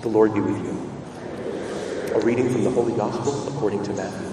The Lord be with you. A reading from the Holy Gospel according to Matthew.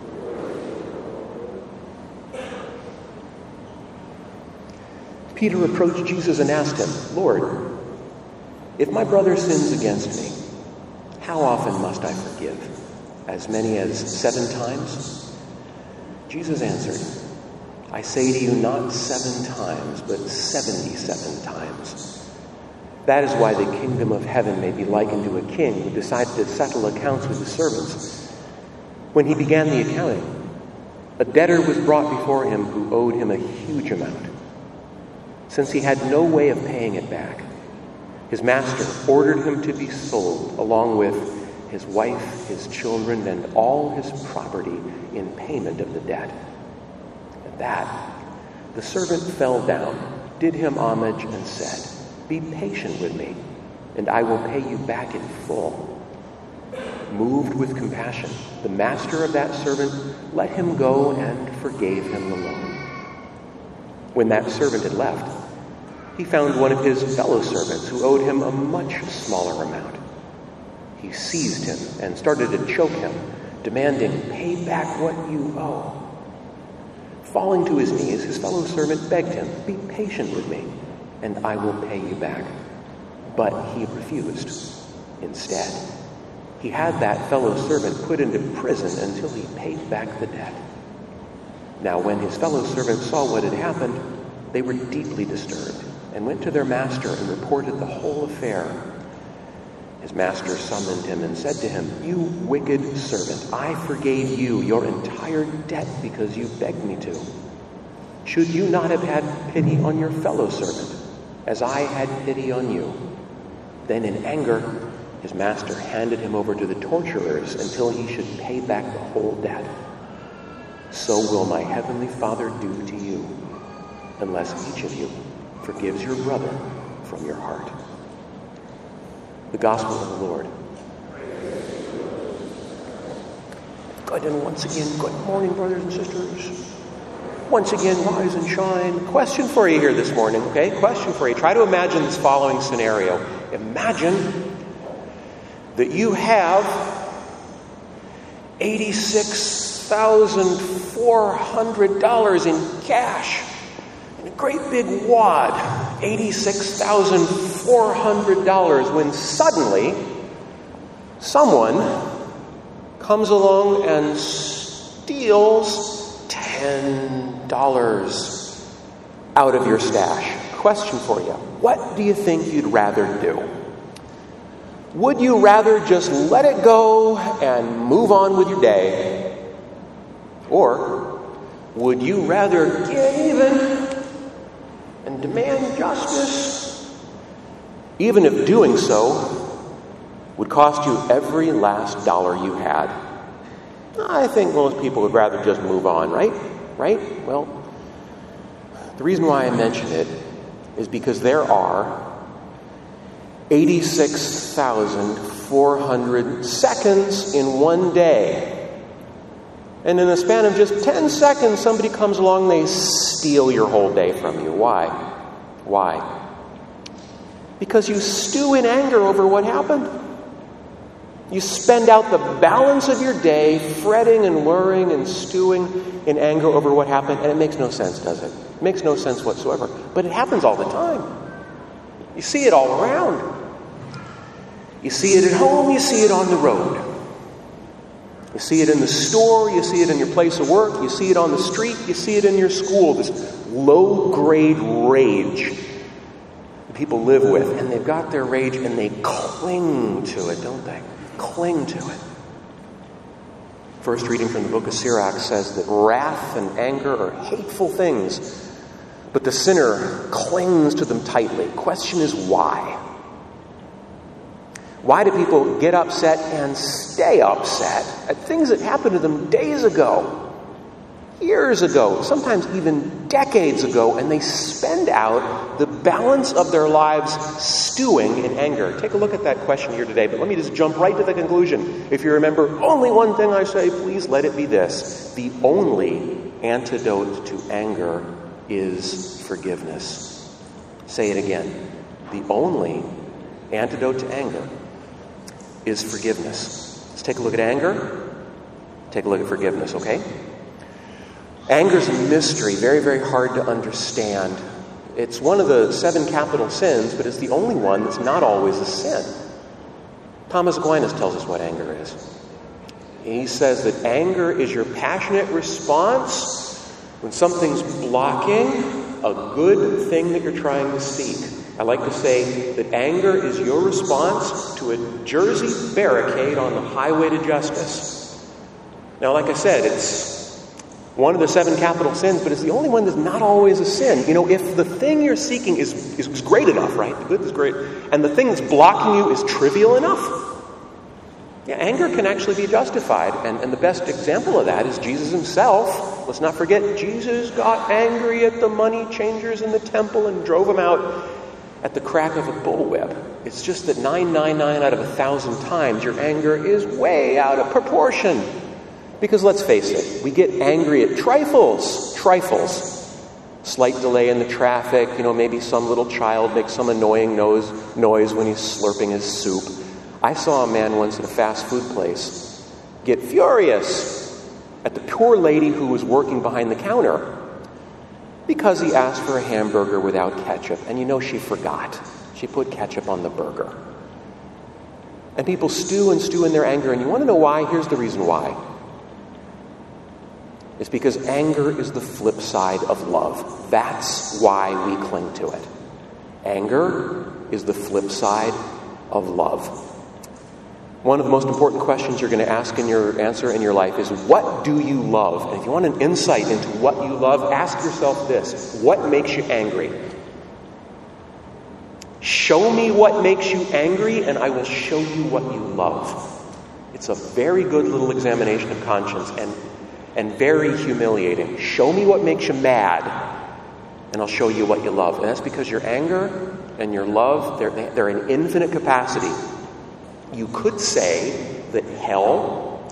Peter approached Jesus and asked him, "Lord, if my brother sins against me, how often must I forgive? As many as 7 times?" Jesus answered, "I say to you, not 7 times, but 77 times. That is why the kingdom of heaven may be likened to a king who decided to settle accounts with his servants. When he began the accounting, a debtor was brought before him who owed him a huge amount. Since he had no way of paying it back, his master ordered him to be sold along with his wife, his children, and all his property in payment of the debt. At that, the servant fell down, did him homage, and said, 'Be patient with me, and I will pay you back in full.' Moved with compassion, the master of that servant let him go and forgave him the loan. When that servant had left, he found one of his fellow servants who owed him a much smaller amount. He seized him and started to choke him, demanding, 'Pay back what you owe.' Falling to his knees, his fellow servant begged him, 'Be patient with me, and I will pay you back.' But he refused. Instead, he had that fellow servant put into prison until he paid back the debt. Now when his fellow servants saw what had happened, they were deeply disturbed and went to their master and reported the whole affair. His master summoned him and said to him, 'You wicked servant, I forgave you your entire debt because you begged me to. Should you not have had pity on your fellow servant, as I had pity on you?' Then in anger, his master handed him over to the torturers until he should pay back the whole debt. So will my heavenly Father do to you, unless each of you forgives your brother from your heart." The Gospel of the Lord. Good, and once again, good morning, brothers and sisters. Once again, rise and shine. Question for you here this morning, okay? Question for you. Try to imagine this following scenario. Imagine that you have $86,400 in cash in a great big wad. $86,400, when suddenly someone comes along and steals $10 out of your stash. Question for you. What do you think you'd rather do? Would you rather just let it go and move on with your day? Or would you rather get even and demand justice, even if doing so would cost you every last dollar you had? I think most people would rather just move on, right? Right? Well, the reason why I mention it is because there are 86,400 seconds in one day. And in a span of just 10 seconds, somebody comes along, they steal your whole day from you. Why? Why? Because you stew in anger over what happened. You spend out the balance of your day fretting and worrying and stewing in anger over what happened, and it makes no sense, does it? It makes no sense whatsoever. But it happens all the time. You see it all around. You see it at home, you see it on the road. You see it in the store, you see it in your place of work, you see it on the street, you see it in your school. This low-grade rage people live with. And they've got their rage and they cling to it, don't they? Cling to it. First reading from the book of Sirach says that wrath and anger are hateful things, but the sinner clings to them tightly. Question is why? Why do people get upset and stay upset at things that happened to them days ago, years ago, sometimes even decades ago, and they spend out the balance of their lives stewing in anger? Take a look at that question here today, but let me just jump right to the conclusion. If you remember only one thing I say, please let it be this: the only antidote to anger is forgiveness. Say it again. The only antidote to anger is forgiveness. Let's take a look at anger. Take a look at forgiveness, okay? Anger's a mystery, very, very hard to understand. It's one of the 7 capital sins, but it's the only one that's not always a sin. Thomas Aquinas tells us what anger is. He says that anger is your passionate response when something's blocking a good thing that you're trying to seek. I like to say that anger is your response to a Jersey barricade on the highway to justice. Now, like I said, it's one of the 7 capital sins, but it's the only one that's not always a sin. You know, if the thing you're seeking is great enough, right? The good is great. And the thing that's blocking you is trivial enough, yeah, anger can actually be justified. And the best example of that is Jesus himself. Let's not forget, Jesus got angry at the money changers in the temple and drove them out at the crack of a bullwhip. It's just that 999 out of 1,000 times your anger is way out of proportion. Because let's face it, we get angry at trifles. Slight delay in the traffic, maybe some little child makes some annoying noise when he's slurping his soup. I saw a man once at a fast food place get furious at the poor lady who was working behind the counter because he asked for a hamburger without ketchup. And she forgot. She put ketchup on the burger. And people stew in their anger. And you want to know why? Here's the reason why. It's because anger is the flip side of love. That's why we cling to it. Anger is the flip side of love. One of the most important questions you're going to ask in your answer in your life is, what do you love? And if you want an insight into what you love, ask yourself this: what makes you angry? Show me what makes you angry, and I will show you what you love. It's a very good little examination of conscience and very humiliating. Show me what makes you mad, and I'll show you what you love. And that's because your anger and your love, they're an infinite capacity. You could say that hell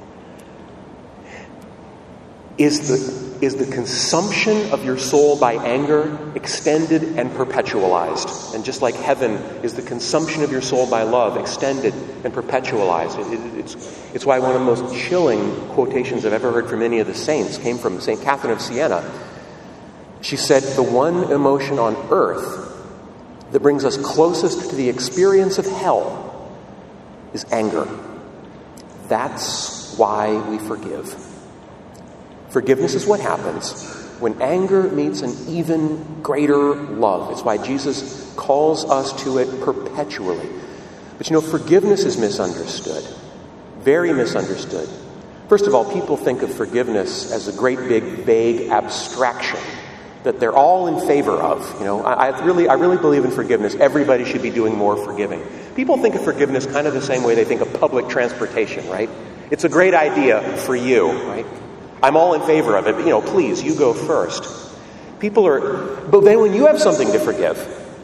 is the consumption of your soul by anger extended and perpetualized. And just like heaven is the consumption of your soul by love extended and perpetualized. It's why one of the most chilling quotations I've ever heard from any of the saints came from St. Catherine of Siena. She said, the one emotion on earth that brings us closest to the experience of hell is anger. That's why we forgive. Forgiveness is what happens when anger meets an even greater love. It's why Jesus calls us to it perpetually. But forgiveness is misunderstood. Very misunderstood. First of all, people think of forgiveness as a great big vague abstraction that they're all in favor of. I really believe in forgiveness. Everybody should be doing more forgiving. People think of forgiveness kind of the same way they think of public transportation, right? It's a great idea for you, right? I'm all in favor of it, but please, you go first. But then when you have something to forgive,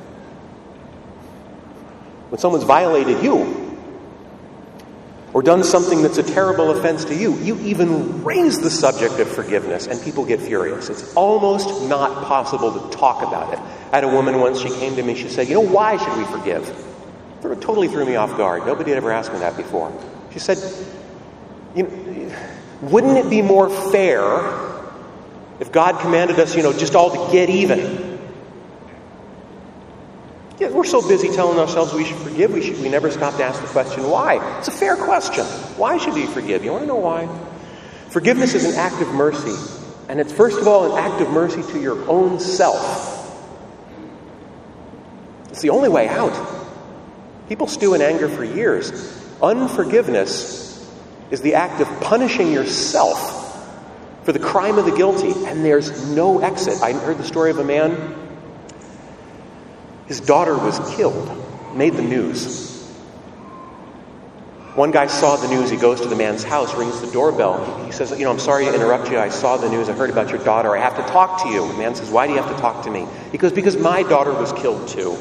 when someone's violated you, or done something that's a terrible offense to you, you even raise the subject of forgiveness, and people get furious. It's almost not possible to talk about it. I had a woman once, she came to me, she said, why should we forgive? It totally threw me off guard. Nobody had ever asked me that before. She said, wouldn't it be more fair if God commanded us, just all to get even? Yeah, we're so busy telling ourselves we should forgive, we never stop to ask the question, why? It's a fair question. Why should we forgive? You want to know why? Forgiveness is an act of mercy. And it's first of all an act of mercy to your own self. It's the only way out. People stew in anger for years. Unforgiveness is the act of punishing yourself for the crime of the guilty, and there's no exit. I heard the story of a man. His daughter was killed, made the news. One guy saw the news. He goes to the man's house, rings the doorbell. He says, I'm sorry to interrupt you. I saw the news. I heard about your daughter. I have to talk to you. The man says, why do you have to talk to me? He goes, because my daughter was killed too.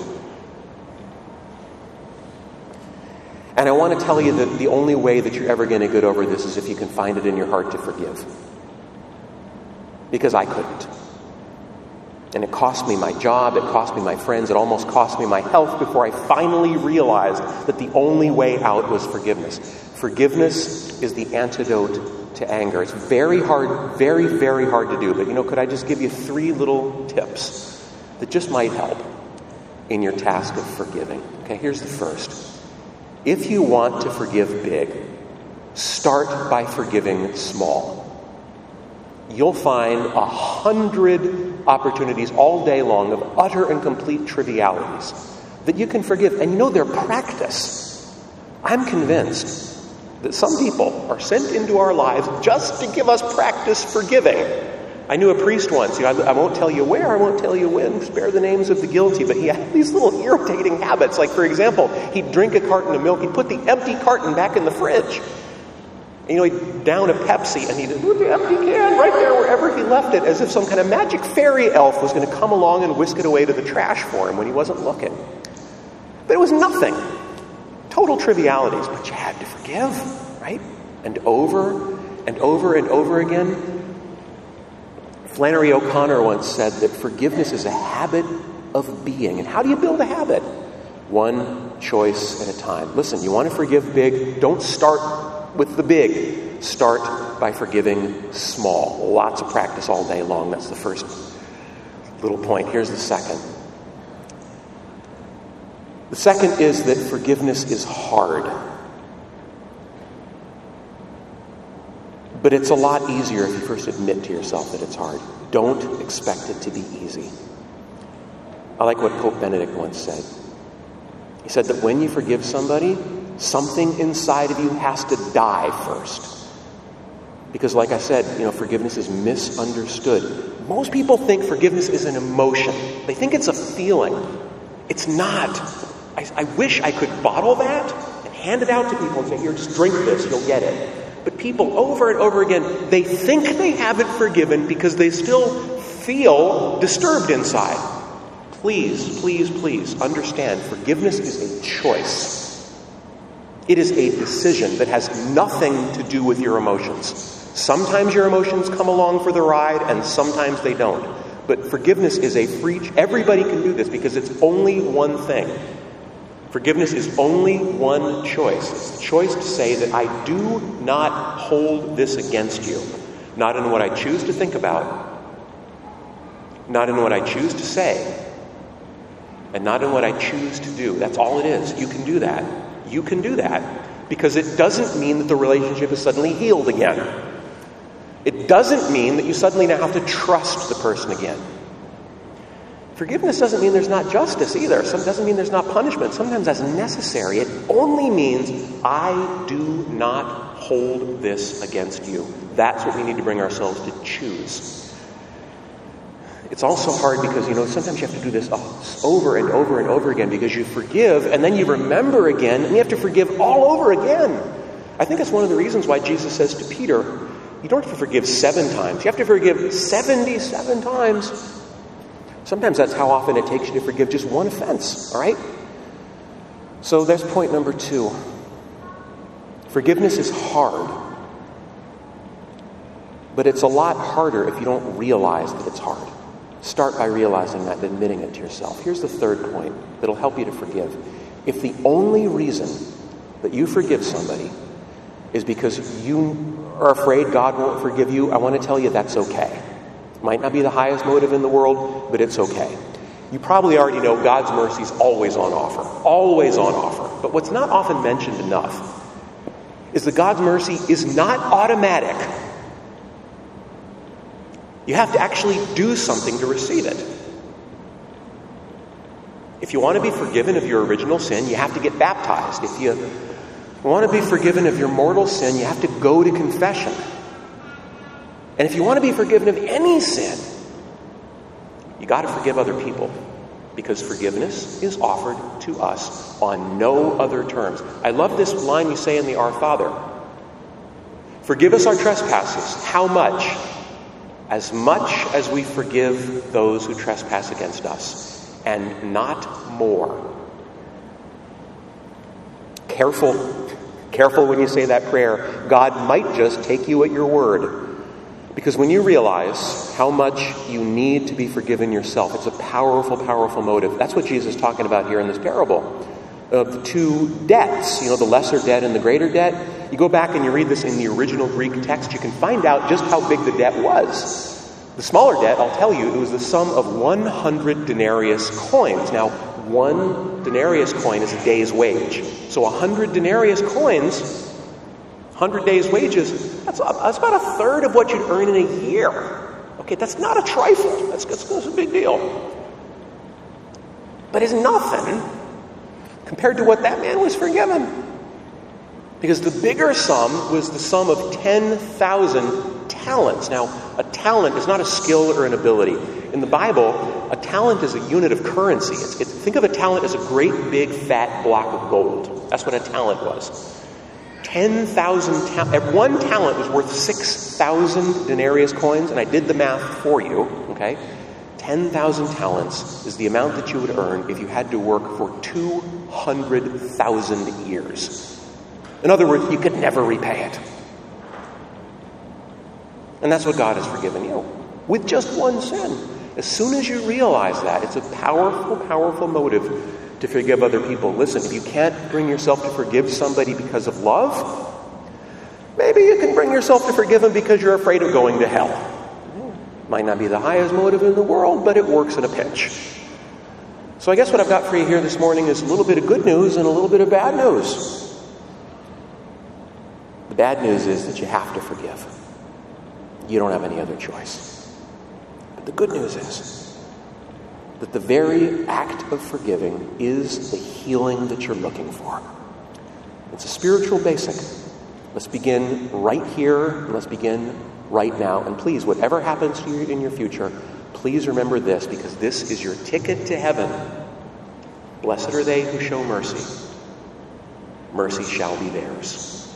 And I want to tell you that the only way that you're ever going to get over this is if you can find it in your heart to forgive. Because I couldn't. And it cost me my job, it cost me my friends, it almost cost me my health before I finally realized that the only way out was forgiveness. Forgiveness is the antidote to anger. It's very hard, very, very hard to do. But could I just give you 3 little tips that just might help in your task of forgiving? Okay, here's the first. If you want to forgive big, start by forgiving small. You'll find 100 opportunities all day long of utter and complete trivialities that you can forgive. And they're practice. I'm convinced that some people are sent into our lives just to give us practice forgiving. I knew a priest once, I won't tell you where, I won't tell you when, spare the names of the guilty, but he had these little irritating habits. Like, for example, he'd drink a carton of milk, he'd put the empty carton back in the fridge. He'd down a Pepsi, and he'd put the empty can right there wherever he left it, as if some kind of magic fairy elf was going to come along and whisk it away to the trash for him when he wasn't looking. But it was nothing. Total trivialities, but you had to forgive, right? And over and over and over again. Flannery O'Connor once said that forgiveness is a habit of being. And how do you build a habit? One choice at a time. Listen, you want to forgive big, don't start with the big. Start by forgiving small. Lots of practice all day long. That's the first little point. Here's the second. The second is that forgiveness is hard. But it's a lot easier if you first admit to yourself that it's hard. Don't expect it to be easy. I like what Pope Benedict once said. He said that when you forgive somebody, something inside of you has to die first. Because like I said, forgiveness is misunderstood. Most people think forgiveness is an emotion. They think it's a feeling. It's not. I wish I could bottle that and hand it out to people and say, here, just drink this, you'll get it. But people over and over again, they think they haven't forgiven because they still feel disturbed inside. Please, please, please understand, forgiveness is a choice. It is a decision that has nothing to do with your emotions. Sometimes your emotions come along for the ride and sometimes they don't. But forgiveness is a free, everybody can do this because it's only one thing. Forgiveness is only one choice. It's the choice to say that I do not hold this against you. Not in what I choose to think about, not in what I choose to say, and not in what I choose to do. That's all it is. You can do that. You can do that because it doesn't mean that the relationship is suddenly healed again. It doesn't mean that you suddenly now have to trust the person again. Forgiveness doesn't mean there's not justice either. It doesn't mean there's not punishment. Sometimes that's necessary. It only means I do not hold this against you. That's what we need to bring ourselves to choose. It's also hard because, sometimes you have to do this over and over and over again because you forgive and then you remember again and you have to forgive all over again. I think that's one of the reasons why Jesus says to Peter, you don't have to forgive 7 times. You have to forgive 77 times. Sometimes that's how often it takes you to forgive just one offense, all right? So that's point number 2. Forgiveness is hard. But it's a lot harder if you don't realize that it's hard. Start by realizing that and admitting it to yourself. Here's the third point that'll help you to forgive. If the only reason that you forgive somebody is because you are afraid God won't forgive you, I want to tell you that's okay. Might not be the highest motive in the world, but it's okay. You probably already know God's mercy is always on offer. Always on offer. But what's not often mentioned enough is that God's mercy is not automatic. You have to actually do something to receive it. If you want to be forgiven of your original sin, you have to get baptized. If you want to be forgiven of your mortal sin, you have to go to confession. And if you want to be forgiven of any sin, you got to forgive other people because forgiveness is offered to us on no other terms. I love this line you say in the Our Father. Forgive us our trespasses. How much? As much as we forgive those who trespass against us, and not more. Careful when you say that prayer. God might just take you at your word. Because when you realize how much you need to be forgiven yourself, it's a powerful, powerful motive. That's what Jesus is talking about here in this parable of the two debts, the lesser debt and the greater debt. You go back and you read this in the original Greek text, you can find out just how big the debt was. The smaller debt, I'll tell you, it was the sum of 100 denarius coins. Now, 1 denarius coin is a day's wage. So 100 denarius coins, 100 days' wages, that's about a third of what you'd earn in a year. Okay, that's not a trifle. That's a big deal. But it's nothing compared to what that man was forgiven. Because the bigger sum was the sum of 10,000 talents. Now, a talent is not a skill or an ability. In the Bible, a talent is a unit of currency. Think of a talent as a great big fat block of gold. That's what a talent was. 10,000 one talent was worth 6,000 denarius coins, and I did the math for you, okay? 10,000 talents is the amount that you would earn if you had to work for 200,000 years. In other words, you could never repay it. And that's what God has forgiven you, with just one sin. As soon as you realize that, it's a powerful, powerful motive to forgive other people. Listen, if you can't bring yourself to forgive somebody because of love, maybe you can bring yourself to forgive them because you're afraid of going to hell. Might not be the highest motive in the world, but it works in a pinch. So I guess what I've got for you here this morning is a little bit of good news and a little bit of bad news. The bad news is that you have to forgive. You don't have any other choice. But the good news is that the very act of forgiving is the healing that you're looking for. It's a spiritual basic. Let's begin right here. Let's begin right now. And please, whatever happens to you in your future, please remember this, because this is your ticket to heaven. Blessed are they who show mercy. Mercy shall be theirs.